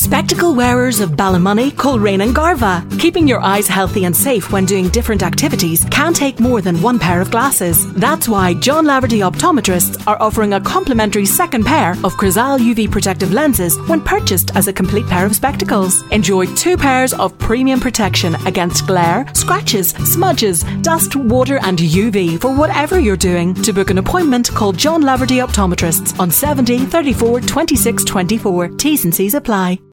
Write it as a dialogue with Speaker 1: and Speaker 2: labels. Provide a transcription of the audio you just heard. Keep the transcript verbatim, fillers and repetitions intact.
Speaker 1: Spectacle wearers of Ballymoney, Coleraine and Garva. Keeping your eyes healthy and safe when doing different activities can take more than one pair of glasses. That's why John Laverty Optometrists are offering a complimentary second pair of Crizal U V protective lenses when purchased as a complete pair of spectacles. Enjoy two pairs of premium protection against glare, scratches, smudges, dust, water and U V for whatever you're doing. To book an appointment, call John Laverty Optometrists on seventy, thirty-four, twenty-six, twenty-four. T's and C's apply.